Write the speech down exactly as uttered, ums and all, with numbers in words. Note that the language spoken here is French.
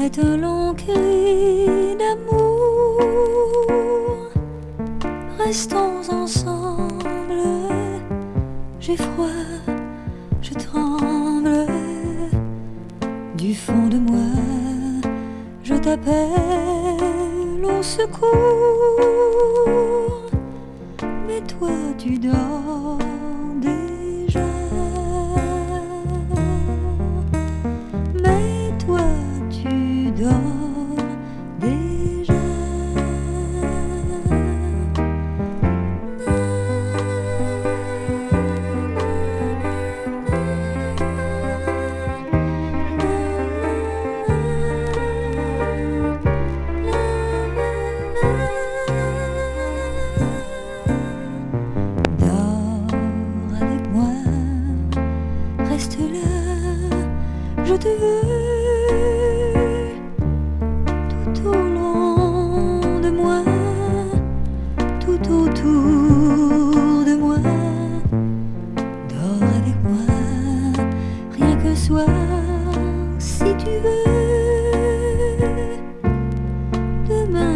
est un long cri d'amour. Restons ensemble, j'ai froid, je tremble. Du fond de moi, je t'appelle au secours. Mais toi tu dors déjà. Mais toi tu dors déjà. Reste là, je te veux tout au long de moi, tout autour de moi. Dors avec moi, rien que soir, si tu veux.